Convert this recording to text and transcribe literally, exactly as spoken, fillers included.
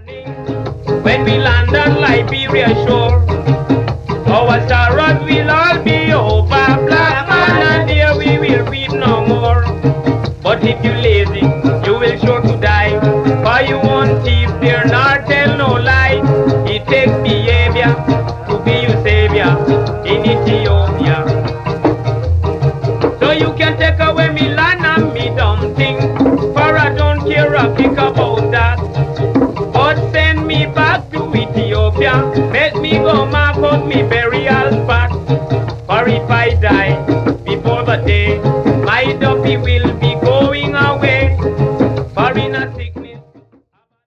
When we land on Liberia shore, our sorrows will all be over. Black man, and there we will weep no more. But if you lazy, you will sure to die. For you won't thief there nor tell no lie. It takes behavior to be your savior in Ethiopia. So you can take away me land and me dumb thing, for I don't care a pick about that. But send me back to Ethiopia, make me go mark out me burial spot. For if I die before the day, my duffy will be